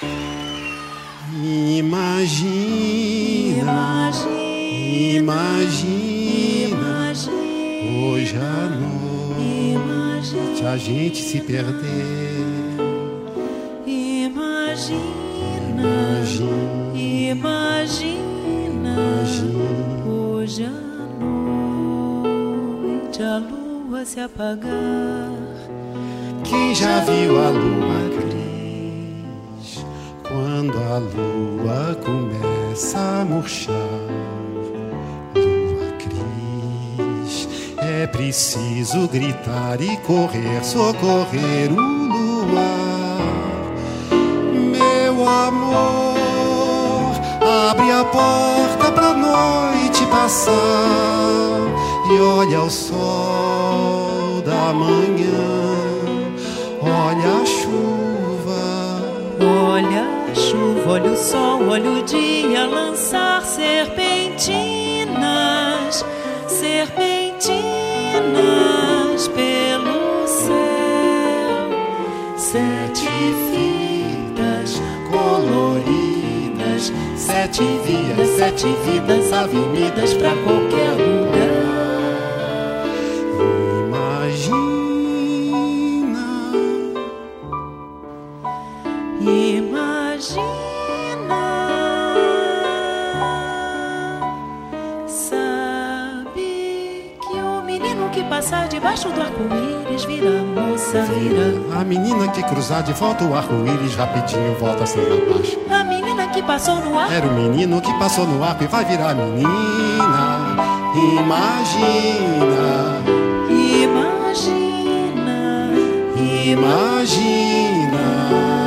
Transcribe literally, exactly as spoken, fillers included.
Imagina, imagina, hoje à noite a gente se perder. Imagina, imagina, hoje à noite a lua se apagar. Quem já viu a lua cris, quando a lua começa a murchar? Lua cris, é preciso gritar e correr, socorrer o luar. Meu amor, abre a porta pra noite passar e olha o sol da manhã. Olha a chuva, olha a chuva, olha o sol, olha o dia lançar serpentinas, serpentinas pelo céu. Sete fitas coloridas, sete vias, sete vidas, avenidas pra qualquer lugar. Imagina, sabe que o menino que passar debaixo do arco-íris vira moça, vira. A menina que cruzar de volta o arco-íris rapidinho volta sem abaixo. A menina que passou no arco era o menino que passou no arco e vai virar menina. Imagina, imagina, imagina.